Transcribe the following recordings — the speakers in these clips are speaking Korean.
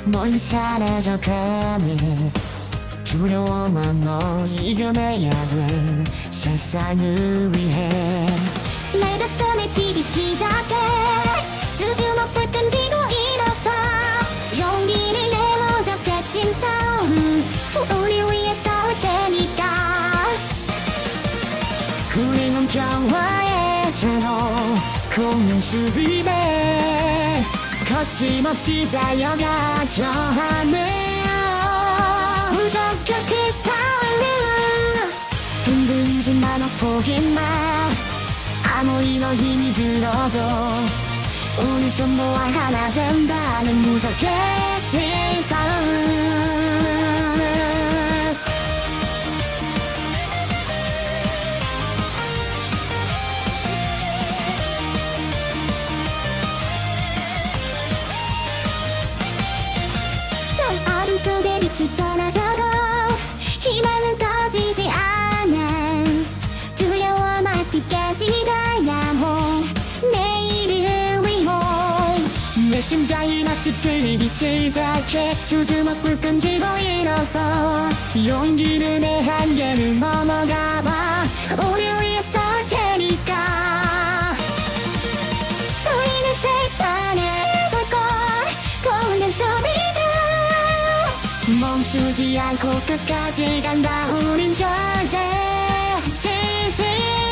넌 사라져가네. 두려워만 너 이겨내야 돼. 세상을 위해 내 가슴에 뛰기 시작해. 주주먹 불끈지고 일어서 용기를 내모자 잭진 사운드. 우리 위해 싸울 테니까. 우리는 평화의 제로 공룡 수비대. 거침없이 달려가죠 하네요. 무적격히 싸우는 흔들리지 마, 너 포기마. 아무리 너 힘이 들어도 우리 전부와 하나 된다는 무적격히 싸움. 어둠 속에 빛이 사라져도 희망은 꺼지지 않아. 두려워 말빛까지 달려온 내일을 위해. 내 심장이 다시 뛰기 시작해. 주주먹 불끈 쥐고 일어서 용기를 내 한계를 넘어가봐. 우리 위해 싸울 테니까. 우리는 세상을 바꿔 공룡 소비다. 멈추지 않고 끝까지 간다. 우린 절대 지지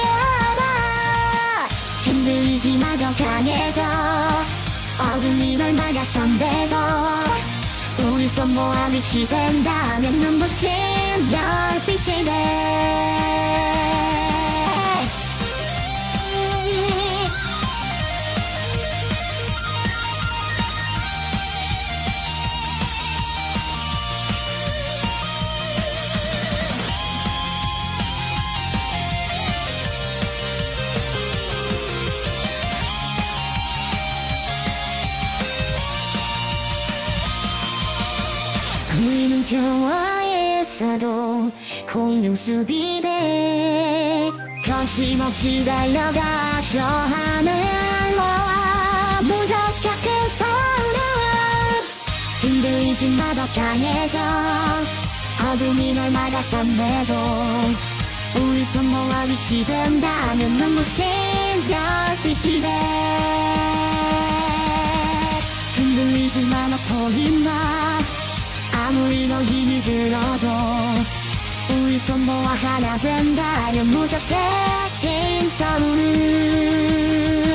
않아. 흔들리지 마, 더 강해져. 어둠이 널 막아선대도 우리 손 모아 빛이 된다면 눈부신 별빛이 돼. 우리는 평화에서도 공룡 수비대. 거침없이 달려가죠 하늘로. 무적격한 소름. 흔들리지 마, 더 강해져. 어둠이 널 막아선대도 우리 손 모아 빛이 된다면 눈부신 별빛이 돼. 흔들리지 마, 너 포기마. 아무리 너 힘이 들어도 우리 손 모아 하나 된다면 무적대진 싸움을.